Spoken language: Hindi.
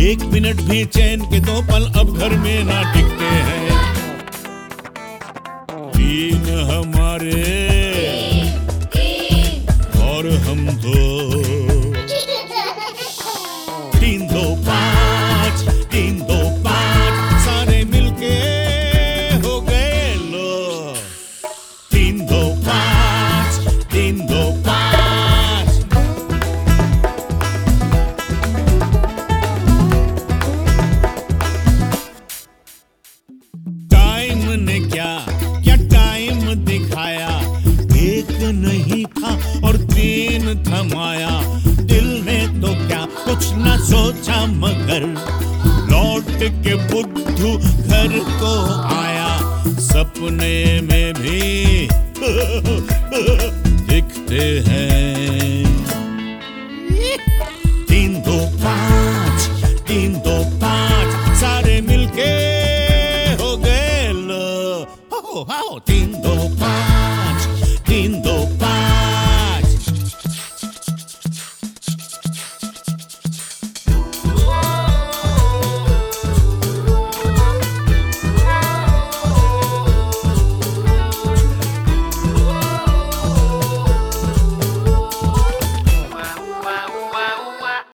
एक मिनट भी चैन के दो पल अब घर में ना टिकते हैं। तीन हमारे और हम दो। तीन दो पाँच, तीन दो पाँच, सारे मिलके हो गए लो। तीन दो पाँच, तीन दो पाँच। टाइम ने क्या क्या टाइम दिखाया, एक नहीं था और तीन थमाया। दिल ने तो क्या कुछ न सोचा मगर लौट के बुद्धू घर को आया। सपने में भी दिखते हैं। तीन दो पाँच, तीन दो पाँच, सारे मिलके हो गए लो। हो तीन दो पाँच, तीन